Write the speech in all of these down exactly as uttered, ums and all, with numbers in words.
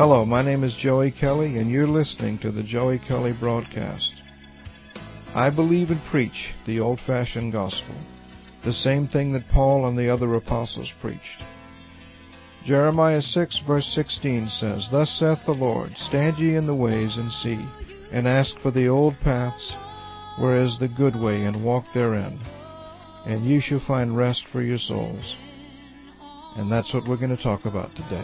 Hello, my name is Joey Kelly, and you're listening to the Joey Kelly Broadcast. I believe and preach the old-fashioned gospel, the same thing that Paul and the other apostles preached. Jeremiah six, verse sixteen says, Thus saith the Lord, Stand ye in the ways, and see, and ask for the old paths, where is the good way, and walk therein, and ye shall find rest for your souls. And that's what we're going to talk about today.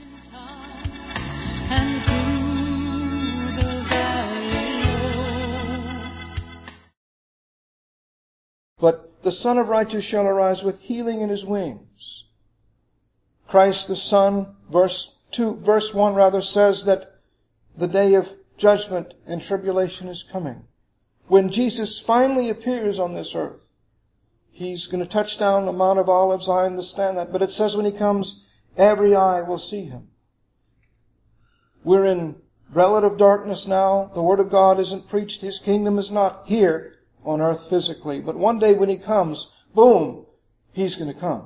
But the Son of Righteousness shall arise with healing in his wings. Christ the Son, verse two, verse one rather, says that the day of judgment and tribulation is coming. When Jesus finally appears on this earth, He's going to touch down the Mount of Olives. I understand that. But it says when He comes, every eye will see Him. We're in relative darkness now. The Word of God isn't preached. His kingdom is not here on earth physically. But one day when He comes, boom, He's going to come.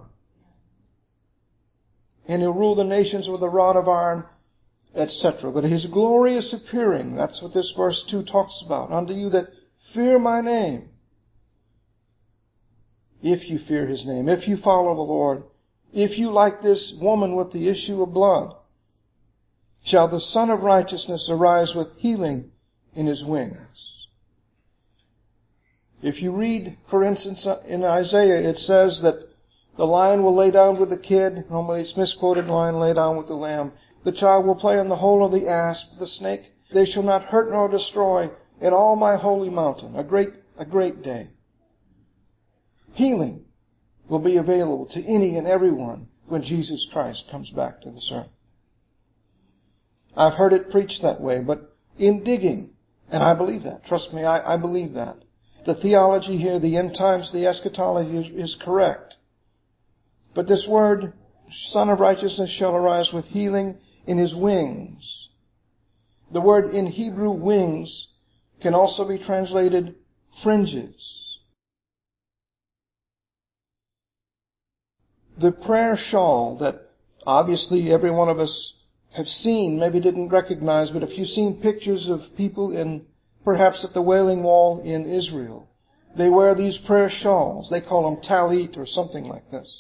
And He'll rule the nations with a rod of iron, et cetera. But His glorious appearing, that's what this verse two talks about. Unto you that fear my name. If you fear His name, if you follow the Lord, if you, like this woman with the issue of blood, shall the Son of Righteousness arise with healing in His wings. If you read, for instance, in Isaiah, it says that the lion will lay down with the kid. Normally it's misquoted, lion lay down with the lamb. The child will play on the hole of the asp, the snake. They shall not hurt nor destroy in all my holy mountain. A great, a great day. Healing will be available to any and everyone when Jesus Christ comes back to this earth. I've heard it preached that way, but in digging, and I believe that, trust me, I, I believe that. The theology here, the end times, the eschatology is, is correct. But this word, Son of Righteousness shall arise with healing in His wings. The word in Hebrew, wings, can also be translated fringes. The prayer shawl that obviously every one of us have seen, maybe didn't recognize, but if you've seen pictures of people in, perhaps at the Wailing Wall in Israel, they wear these prayer shawls. They call them talit or something like this.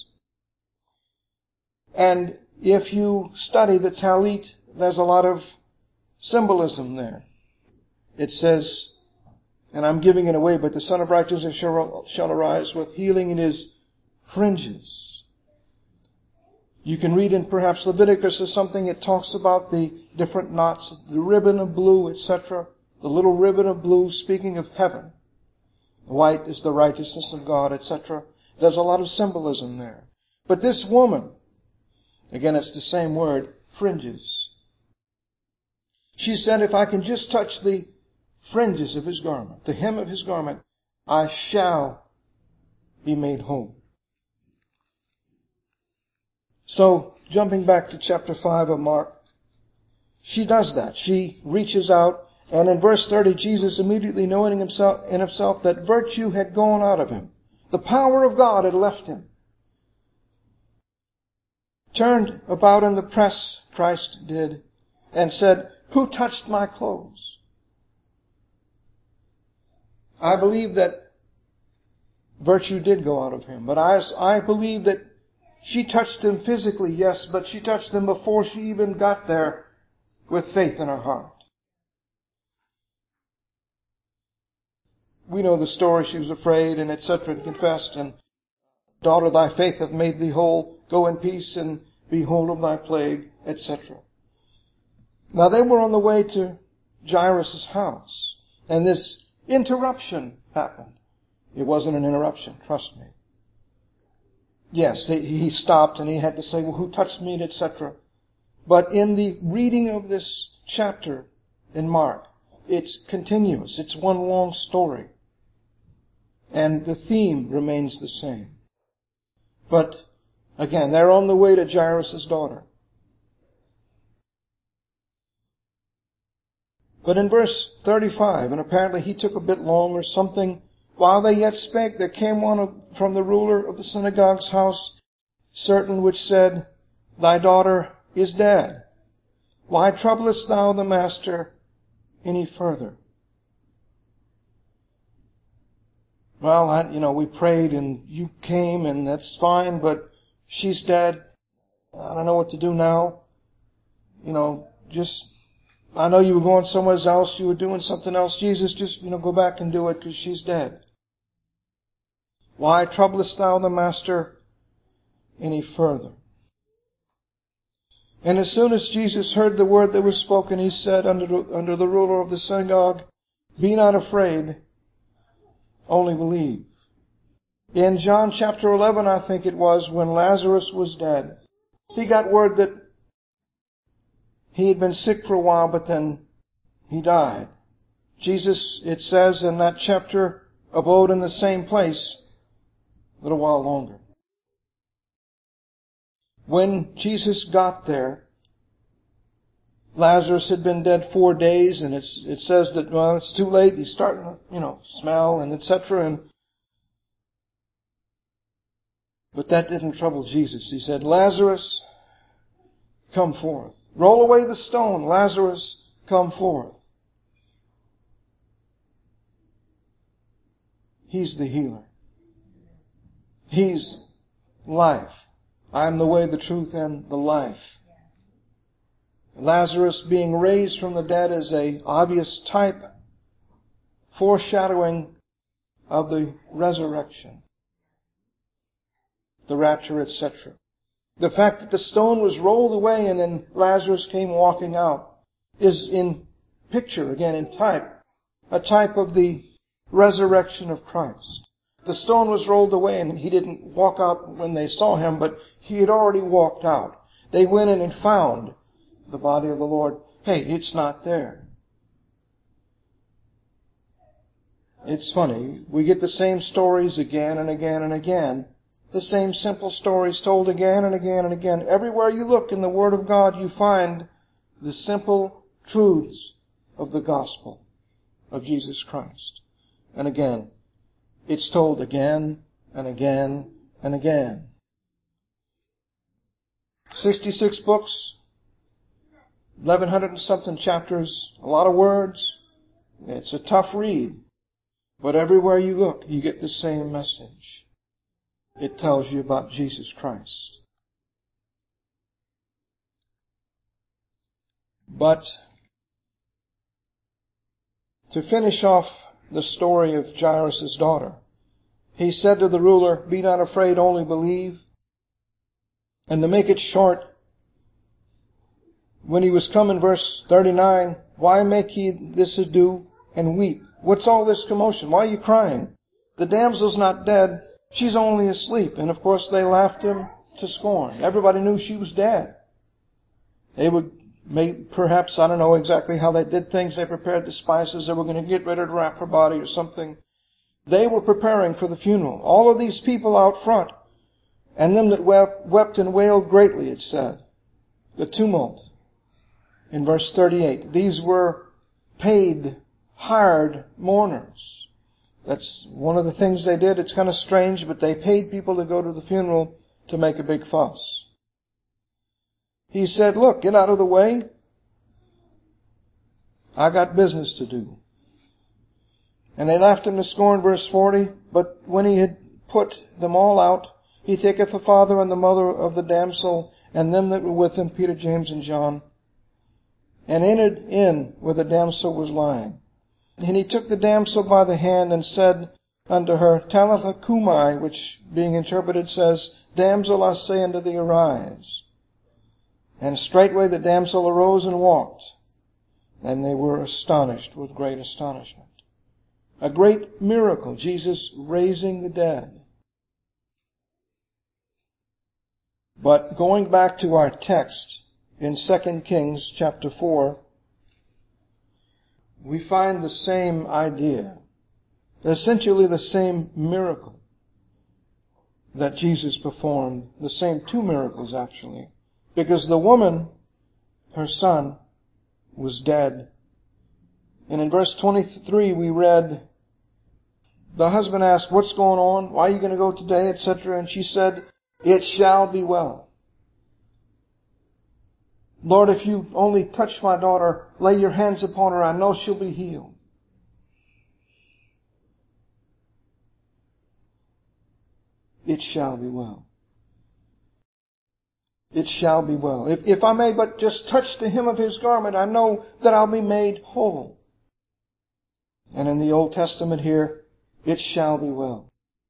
And if you study the talit, there's a lot of symbolism there. It says, and I'm giving it away, but the Son of Righteousness shall, shall arise with healing in His fringes. You can read in perhaps Leviticus or something, it talks about the different knots, the ribbon of blue, et cetera. The little ribbon of blue speaking of heaven. White is the righteousness of God, et cetera. There's a lot of symbolism there. But this woman, again it's the same word, fringes. She said, if I can just touch the fringes of His garment, the hem of His garment, I shall be made whole. So, jumping back to chapter five of Mark, she does that. She reaches out, and in verse thirty, Jesus, immediately knowing himself, in himself that virtue had gone out of him, the power of God had left him, turned about in the press, Christ did, and said, Who touched my clothes? I believe that virtue did go out of him, but I, I believe that she touched him physically, yes, but she touched him before she even got there with faith in her heart. We know the story. She was afraid and et cetera and confessed, and daughter, thy faith hath made thee whole. Go in peace and be whole of thy plague, et cetera. Now they were on the way to Jairus' house, and this interruption happened. It wasn't an interruption, trust me. Yes, he stopped and he had to say, well, who touched me, et cetera. But in the reading of this chapter in Mark, it's continuous. It's one long story. And the theme remains the same. But, again, they're on the way to Jairus' daughter. But in verse thirty-five, and apparently he took a bit long or something, while they yet spake, there came one from the ruler of the synagogue's house, certain which said, Thy daughter is dead. Why troublest thou the Master any further? Well, I, you know, we prayed and you came and that's fine, but she's dead. I don't know what to do now. You know, just, I know you were going somewhere else, you were doing something else. Jesus, just, you know, go back and do it because she's dead. Why troublest thou the Master any further? And as soon as Jesus heard the word that was spoken, He said unto, unto the ruler of the synagogue, Be not afraid, only believe. In John chapter eleven, I think it was, when Lazarus was dead, he got word that he had been sick for a while, but then he died. Jesus, it says in that chapter, abode in the same place a little while longer. When Jesus got there, Lazarus had been dead four days, and it's, it says that, well, it's too late. He's starting to, you know, smell and et cetera. And but that didn't trouble Jesus. He said, Lazarus, come forth. Roll away the stone. Lazarus, come forth. He's the healer. He's life. I am the way, the truth, and the life. Lazarus being raised from the dead is an obvious type, foreshadowing of the resurrection, the rapture, et cetera. The fact that the stone was rolled away and then Lazarus came walking out is in picture, again in type, a type of the resurrection of Christ. The stone was rolled away and he didn't walk out when they saw him, but he had already walked out. They went in and found the body of the Lord. Hey, it's not there. It's funny. We get the same stories again and again and again. The same simple stories told again and again and again. Everywhere you look in the Word of God, you find the simple truths of the gospel of Jesus Christ. And again, it's told again and again and again. sixty-six books, eleven hundred and something chapters, a lot of words. It's a tough read. But everywhere you look, you get the same message. It tells you about Jesus Christ. But to finish off the story of Jairus' daughter, he said to the ruler, Be not afraid, only believe. And to make it short, when he was come in verse thirty-nine, Why make ye this ado and weep? What's all this commotion? Why are you crying? The damsel's not dead. She's only asleep. And of course they laughed him to scorn. Everybody knew she was dead. They would make, perhaps, I don't know exactly how they did things. They prepared the spices. They were going to get ready to wrap her body or something. They were preparing for the funeral. All of these people out front, and them that wept, wept and wailed greatly, it said. The tumult. In verse thirty-eight. These were paid, hired mourners. That's one of the things they did. It's kind of strange, but they paid people to go to the funeral to make a big fuss. He said, Look, get out of the way. I got business to do. And they laughed him to scorn, verse forty. But when he had put them all out, he taketh the father and the mother of the damsel, and them that were with him, Peter, James, and John, and entered in where the damsel was lying. And he took the damsel by the hand and said unto her, Talitha cumi, which being interpreted says, Damsel, I say unto thee, arise. And straightway the damsel arose and walked. And they were astonished with great astonishment. A great miracle, Jesus raising the dead. But going back to our text in Second Kings chapter four, we find the same idea, essentially the same miracle that Jesus performed, the same two miracles actually, because the woman, her son, was dead. And in verse twenty-three we read, the husband asked, What's going on? Why are you going to go today, et cetera? And she said, It shall be well. Lord, if you only touch my daughter, lay your hands upon her, I know she'll be healed. It shall be well. It shall be well. If, if I may but just touch the hem of His garment, I know that I'll be made whole. And in the Old Testament here, it shall be well.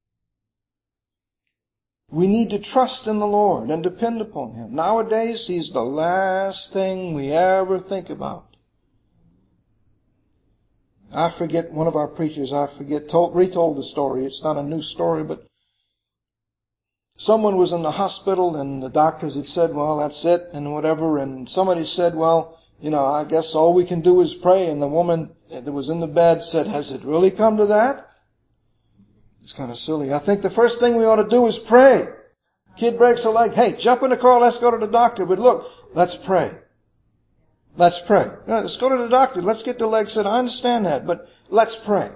We need to trust in the Lord and depend upon Him. Nowadays, He's the last thing we ever think about. I forget, one of our preachers, I forget, told, retold the story. It's not a new story, but someone was in the hospital and the doctors had said, well, that's it and whatever. And somebody said, well, you know, I guess all we can do is pray. And the woman that was in the bed said, has it really come to that? It's kind of silly. I think the first thing we ought to do is pray. Kid breaks a leg. Hey, jump in the car. Let's go to the doctor. But look, let's pray. Let's pray. No, let's go to the doctor. Let's get the leg set. I understand that, but let's pray.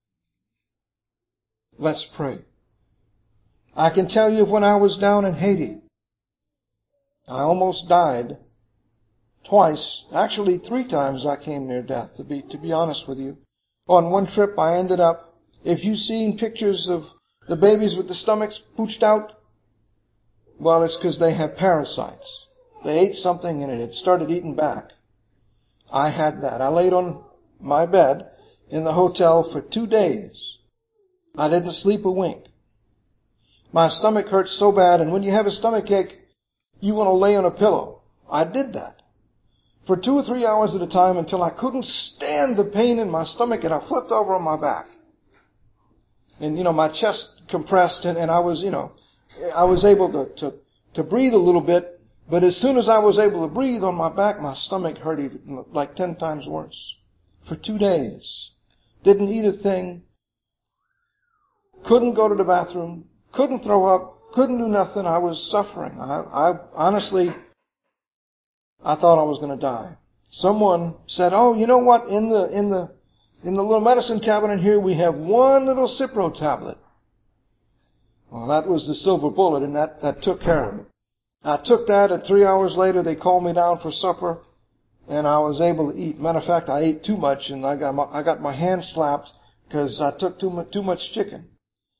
Let's pray. I can tell you when I was down in Haiti, I almost died twice. Actually, three times I came near death, to be, to be honest with you. On one trip I ended up, if you've seen pictures of the babies with the stomachs pooched out, well, it's because they have parasites. They ate something and it had started eating back. I had that. I laid on my bed in the hotel for two days. I didn't sleep a wink. My stomach hurt so bad, and when you have a stomach ache, you want to lay on a pillow. I did that for two or three hours at a time until I couldn't stand the pain in my stomach, and I flipped over on my back. And, you know, my chest compressed, and, and I was, you know, I was able to, to, to breathe a little bit, but as soon as I was able to breathe on my back, my stomach hurt even, like ten times worse. For two days. Didn't eat a thing. Couldn't go to the bathroom. Couldn't throw up. Couldn't do nothing. I was suffering. I, I honestly, I thought I was going to die. Someone said, oh, you know what? In the, in the, in the little medicine cabinet here, we have one little Cipro tablet. Well, that was the silver bullet, and that, that took care of it. I took that, and three hours later, they called me down for supper, and I was able to eat. Matter of fact, I ate too much, and I got my, I got my hand slapped because I took too much, too much chicken.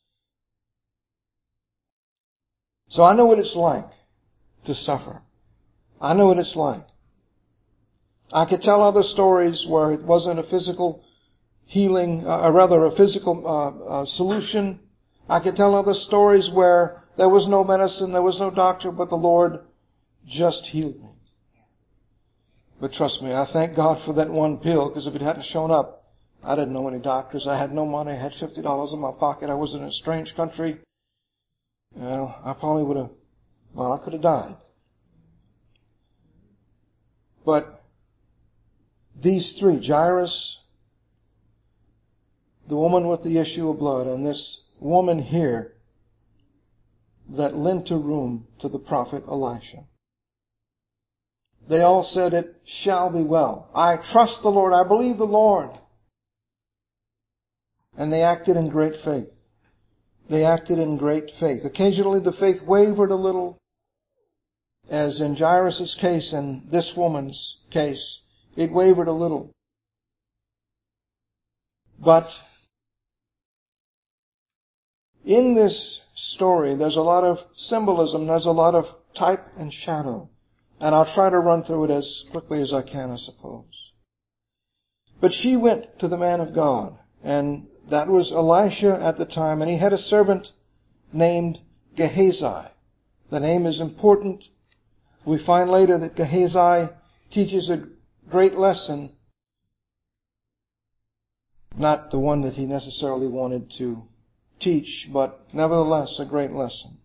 So I know what it's like to suffer. I know what it's like. I could tell other stories where it wasn't a physical healing, uh, or rather a physical uh, uh, solution. I could tell other stories where there was no medicine, there was no doctor, but the Lord just healed me. But trust me, I thank God for that one pill, because if it hadn't shown up, I didn't know any doctors. I had no money. I had fifty dollars in my pocket. I was in a strange country. Well, I probably would have, well, I could have died. But these three, Jairus, the woman with the issue of blood, and this woman here that lent a room to the prophet Elisha, they all said, it shall be well. I trust the Lord. I believe the Lord. And they acted in great faith. They acted in great faith. Occasionally the faith wavered a little, as in Jairus' case and this woman's case. It wavered a little. But in this story, there's a lot of symbolism. There's a lot of type and shadow. And I'll try to run through it as quickly as I can, I suppose. But she went to the man of God, and that was Elisha at the time, and he had a servant named Gehazi. The name is important. We find later that Gehazi teaches a great lesson, not the one that he necessarily wanted to teach, but nevertheless a great lesson.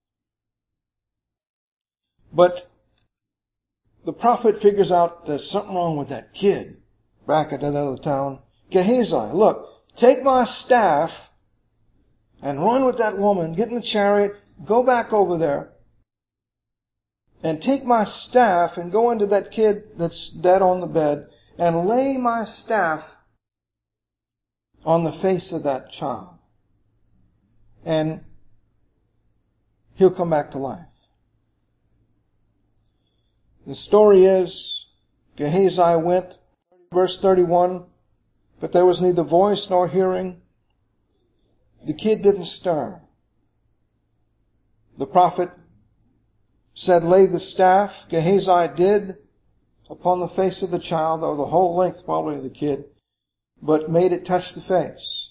But the prophet figures out there's something wrong with that kid back at that other town. Gehazi, look, take my staff and run with that woman, get in the chariot, go back over there, and take my staff and go into that kid that's dead on the bed and lay my staff on the face of that child. And he'll come back to life. The story is, Gehazi went, verse thirty-one, but there was neither voice nor hearing. The kid didn't stir. The prophet said, lay the staff. Gehazi did upon the face of the child, or the whole length probably of the kid, but made it touch the face.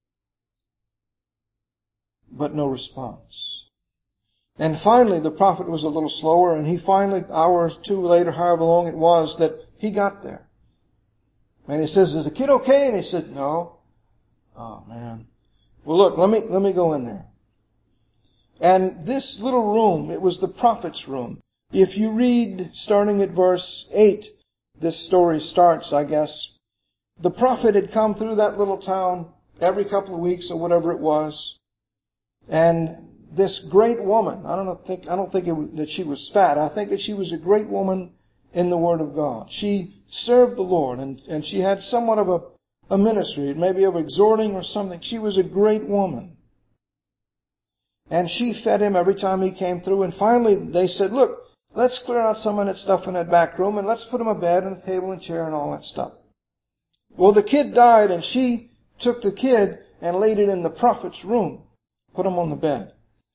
But no response. And finally, the prophet was a little slower, and he finally, hour or two later, however long it was, that he got there. And he says, is the kid okay? And he said, no. Oh, man. Well, look, let me, let me go in there. And this little room, it was the prophet's room. If you read, starting at verse eight, this story starts, I guess. The prophet had come through that little town every couple of weeks or whatever it was. And this great woman, I don't think, I don't think it was, that she was fat. I think that she was a great woman in the Word of God. She served the Lord, and, and she had somewhat of a, a ministry, maybe of exhorting or something. She was a great woman. And she fed him every time he came through. And finally they said, look, let's clear out some of that stuff in that back room and let's put him a bed and a table and chair and all that stuff. Well, the kid died, and she took the kid and laid it in the prophet's room. Put him on the bed.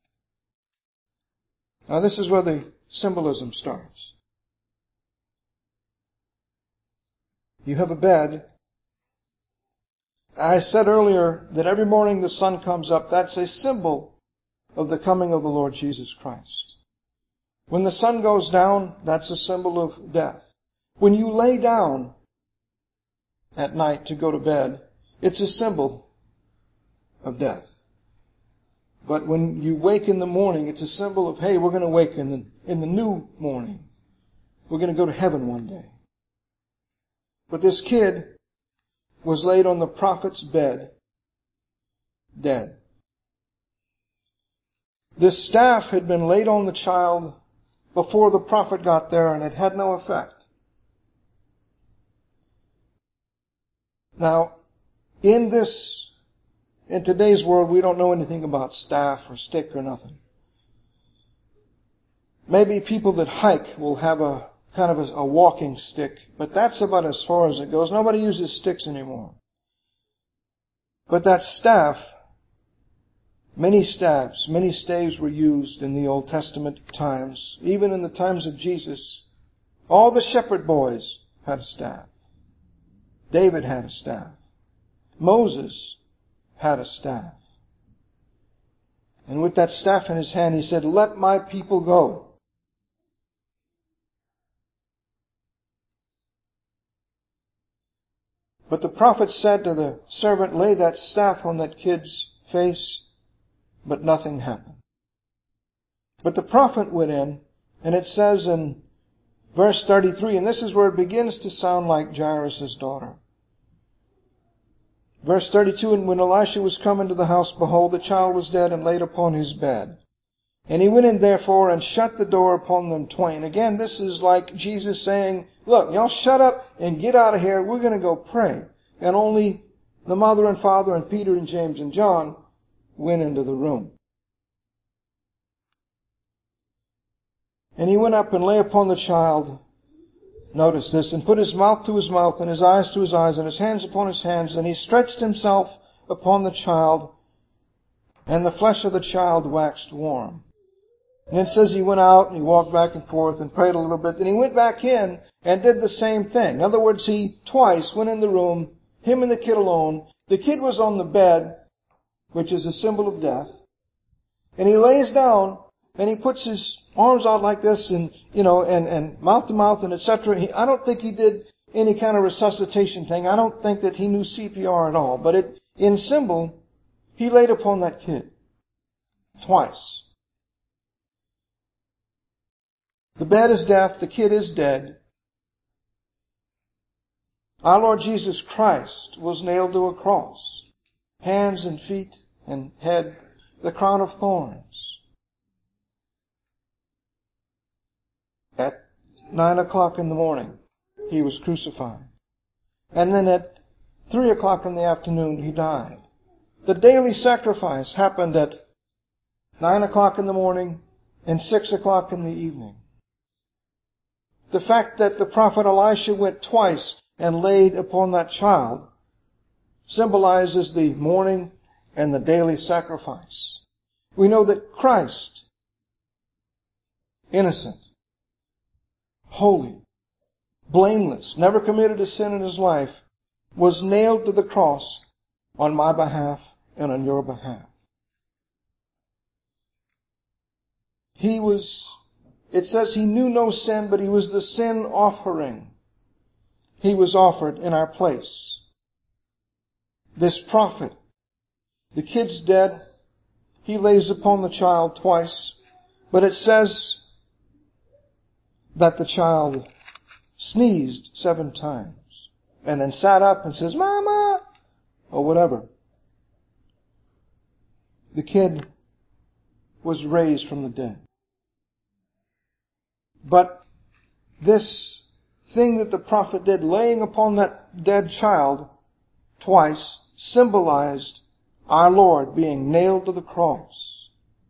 Now this is where the symbolism starts. You have a bed. I said earlier that every morning the sun comes up. That's a symbol of the coming of the Lord Jesus Christ. When the sun goes down, that's a symbol of death. When you lay down at night to go to bed, it's a symbol of death. But when you wake in the morning, it's a symbol of, hey, we're going to wake in the, in the new morning. We're going to go to heaven one day. But this kid was laid on the prophet's bed, dead. This staff had been laid on the child before the prophet got there, and it had no effect. Now, in this, in today's world, we don't know anything about staff or stick or nothing. Maybe people that hike will have a kind of a, a walking stick, but that's about as far as it goes. Nobody uses sticks anymore. But that staff, many staffs, many staves were used in the Old Testament times. Even in the times of Jesus, all the shepherd boys had a staff. David had a staff. Moses had a staff. And with that staff in his hand, he said, let my people go. But the prophet said to the servant, lay that staff on that kid's face, but nothing happened. But the prophet went in, and it says in verse thirty-three, and this is where it begins to sound like Jairus' daughter. Verse thirty-two, and when Elisha was come into the house, behold, the child was dead and laid upon his bed. And he went in therefore and shut the door upon them twain. Again, this is like Jesus saying, look, y'all shut up and get out of here. We're going to go pray. And only the mother and father and Peter and James and John went into the room. And he went up and lay upon the child, notice this, and put his mouth to his mouth and his eyes to his eyes and his hands upon his hands. And he stretched himself upon the child, and the flesh of the child waxed warm. And it says he went out and he walked back and forth and prayed a little bit. Then he went back in and did the same thing. In other words, he twice went in the room, him and the kid alone. The kid was on the bed, which is a symbol of death. And he lays down and he puts his arms out like this and, you know, and, and mouth to mouth and et cetera. He, I don't think he did any kind of resuscitation thing. I don't think that he knew C P R at all. But it, in symbol, he laid upon that kid twice. The bed is death. The kid is dead. Our Lord Jesus Christ was nailed to a cross. Hands and feet and head, the crown of thorns. At nine o'clock in the morning, he was crucified. And then at three o'clock in the afternoon, he died. The daily sacrifice happened at nine o'clock in the morning and six o'clock in the evening. The fact that the prophet Elisha went twice and laid upon that child symbolizes the morning and the daily sacrifice. We know that Christ, innocent, holy, blameless, never committed a sin in His life, was nailed to the cross on my behalf and on your behalf. He was, it says He knew no sin, but He was the sin offering. He was offered in our place. This prophet, the kid's dead. He lays upon the child twice. But it says that the child sneezed seven times and then sat up and says, "Mama," or whatever. The kid was raised from the dead. But this thing that the prophet did, laying upon that dead child twice, symbolized our Lord being nailed to the cross.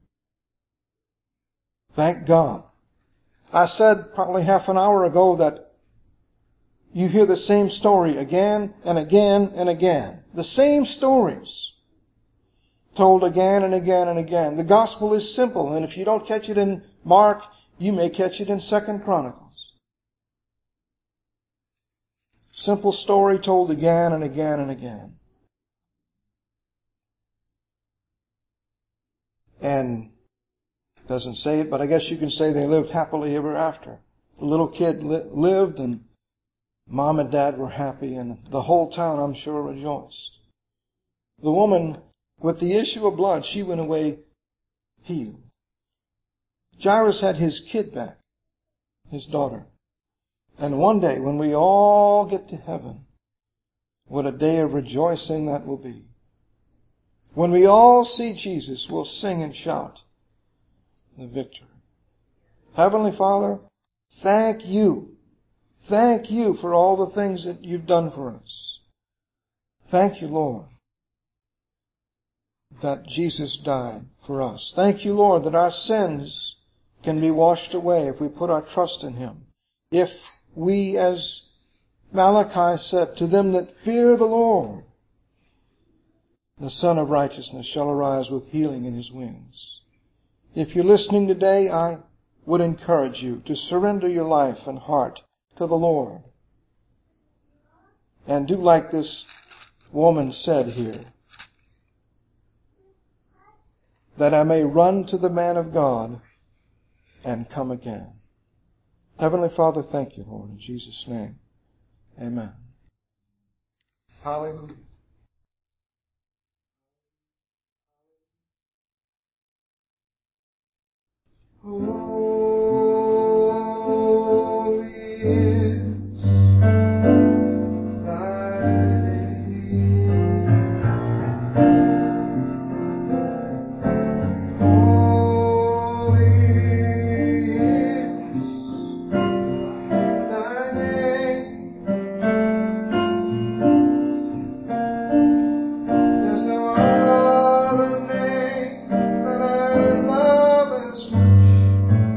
Thank God. I said probably half an hour ago that you hear the same story again and again and again. The same stories told again and again and again. The gospel is simple, and if you don't catch it in Mark, you may catch it in Second Chronicles. Simple story told again and again and again. And it doesn't say it, but I guess you can say they lived happily ever after. The little kid li- lived, and Mom and Dad were happy, and the whole town, I'm sure, rejoiced. The woman with the issue of blood, she went away healed. Jairus had his kid back, his daughter. And one day, when we all get to heaven, what a day of rejoicing that will be. When we all see Jesus, we'll sing and shout the victory. Heavenly Father, thank you. Thank you for all the things that you've done for us. Thank you, Lord, that Jesus died for us. Thank you, Lord, that our sins can be washed away if we put our trust in Him. If we, as Malachi said, to them that fear the Lord, the Son of Righteousness shall arise with healing in His wings. If you're listening today, I would encourage you to surrender your life and heart to the Lord. And do like this woman said here, that I may run to the man of God and come again. Heavenly Father, thank you, Lord, in Jesus' name. Amen. Hallelujah. Holy is thy name. Holy is thy name. There's no other name that I love as much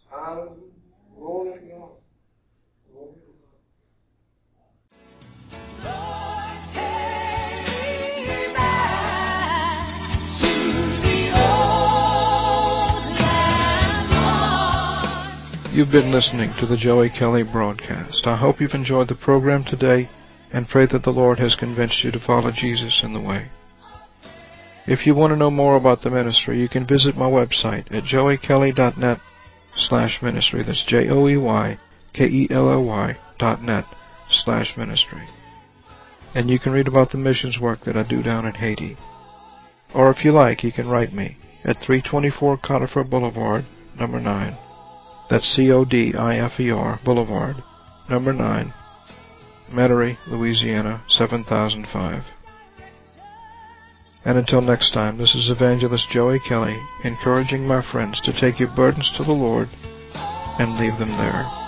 Hallelujah. Glory to God. Glory to God. You've been listening to the Joey Kelly broadcast. I hope you've enjoyed the program today and pray that the Lord has convinced you to follow Jesus in the way. If you want to know more about the ministry, you can visit my website at joey kelly dot net slash ministry. That's J O E Y K E L L Y dot net slash ministry. And you can read about the missions work that I do down in Haiti. Or if you like, you can write me at three twenty-four Codifer Boulevard, number nine. That's C O D I F E R Boulevard, number nine, Metairie, Louisiana, seven thousand five. And until next time, this is Evangelist Joey Kelly, encouraging my friends to take your burdens to the Lord and leave them there.